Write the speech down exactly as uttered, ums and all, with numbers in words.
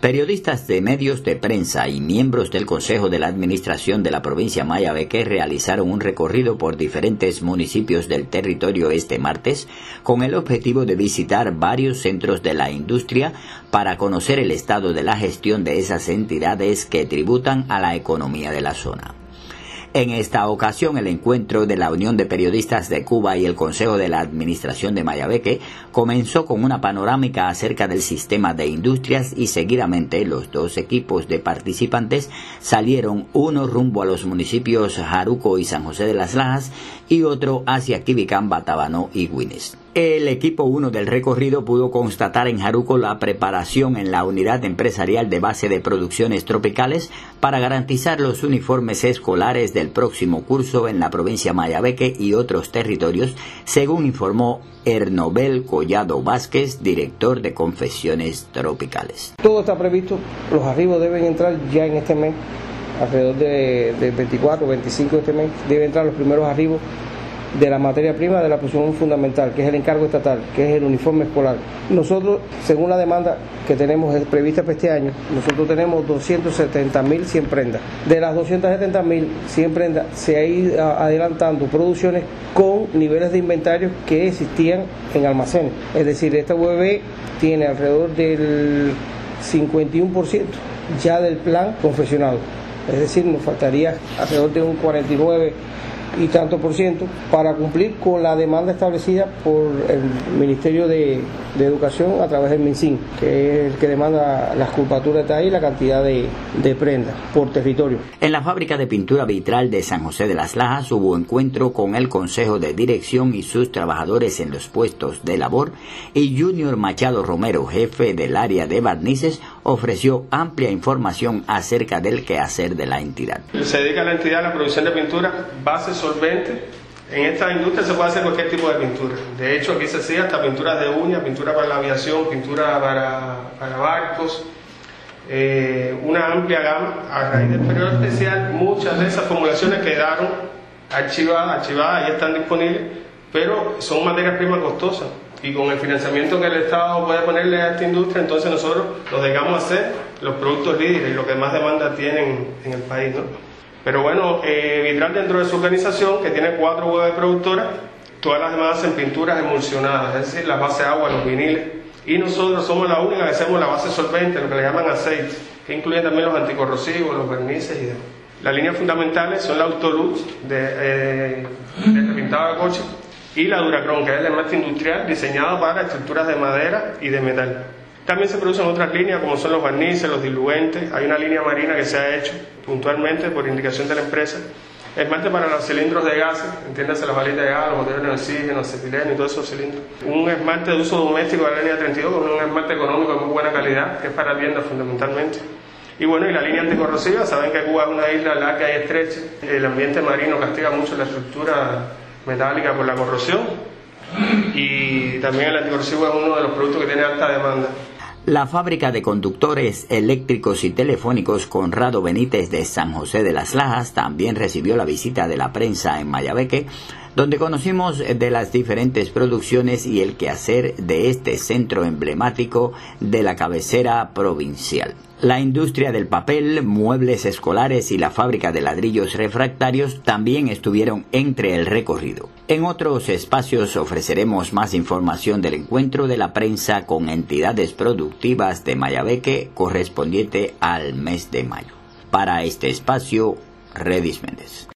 Periodistas de medios de prensa y miembros del Consejo de la Administración de la provincia Mayabeque realizaron un recorrido por diferentes municipios del territorio este martes con el objetivo de visitar varios centros de la industria para conocer el estado de la gestión de esas entidades que tributan a la economía de la zona. En esta ocasión, el encuentro de la Unión de Periodistas de Cuba y el Consejo de la Administración de Mayabeque comenzó con una panorámica acerca del sistema de industrias y seguidamente los dos equipos de participantes salieron, uno rumbo a los municipios Jaruco y San José de las Lajas y otro hacia Quibicán, Batabanó y Güines. El equipo uno del recorrido pudo constatar en Jaruco la preparación en la unidad empresarial de base de producciones tropicales para garantizar los uniformes escolares del próximo curso en la provincia Mayabeque y otros territorios, según informó Ernobel Collado Vázquez, director de Confecciones Tropicales. Todo está previsto, los arribos deben entrar ya en este mes, alrededor de, de veinticuatro, veinticinco de este mes, deben entrar los primeros arribos de la materia prima de la producción fundamental, que es el encargo estatal, que es el uniforme escolar. Nosotros, según la demanda que tenemos prevista para este año, nosotros tenemos doscientas setenta mil cien prendas. De las doscientas setenta mil cien prendas se ha ido adelantando producciones con niveles de inventario que existían en almacenes. Es decir, esta U E B tiene alrededor del cincuenta y uno por ciento ya del plan confeccionado. Es decir, nos faltaría alrededor de un cuarenta y nueve y tanto por ciento para cumplir con la demanda establecida por el Ministerio de, de Educación a través del MinSIN, que es el que demanda las culpaturas de ahí y la cantidad de, de prendas por territorio. En la fábrica de pintura vitral de San José de las Lajas hubo encuentro con el Consejo de Dirección y sus trabajadores en los puestos de labor, y Junior Machado Romero, jefe del área de barnices, ofreció amplia información acerca del quehacer de la entidad. Se dedica la entidad a la producción de pintura base solvente. En esta industria se puede hacer cualquier tipo de pintura. De hecho, aquí se hacía hasta pinturas de uñas, pintura para la aviación, pintura para, para barcos, eh, una amplia gama. A raíz del periodo especial, muchas de esas formulaciones quedaron archivadas, archivadas y están disponibles, pero son materias primas costosas. Y con el financiamiento que el Estado puede ponerle a esta industria, entonces nosotros nos dedicamos a hacer los productos líderes y lo que más demanda tienen en el país, ¿no? Pero bueno, eh, Vitral, dentro de su organización, que tiene cuatro U E B productoras, todas las demás hacen pinturas emulsionadas, es decir, las bases de agua, los viniles. Y nosotros somos la única que hacemos la base solvente, lo que le llaman aceite, que incluyen también los anticorrosivos, los vernices y demás. Las líneas fundamentales son la Autolux, de, eh, de repintado de coche, y la Duracron, que es el esmalte industrial diseñado para estructuras de madera y de metal. También se producen otras líneas como son los barnices, los diluentes. Hay una línea marina que se ha hecho puntualmente por indicación de la empresa. Esmalte para los cilindros de gases, entiéndase las balitas de gas, los motores de oxígeno, acetileno y todos esos cilindros. Un esmalte de uso doméstico de la línea treinta y dos, con un esmalte económico de muy buena calidad, que es para viviendas fundamentalmente. Y bueno, y la línea anticorrosiva, saben que Cuba es una isla larga y estrecha. El ambiente marino castiga mucho la estructura metálica por la corrosión, y también el anticorrosivo es uno de los productos que tiene alta demanda. La fábrica de conductores eléctricos y telefónicos Conrado Benítez de San José de las Lajas también recibió la visita de la prensa en Mayabeque, donde conocimos de las diferentes producciones y el quehacer de este centro emblemático de la cabecera provincial. La industria del papel, muebles escolares y la fábrica de ladrillos refractarios también estuvieron entre el recorrido. En otros espacios ofreceremos más información del encuentro de la prensa con entidades productivas de Mayabeque correspondiente al mes de mayo. Para este espacio, Redis Méndez.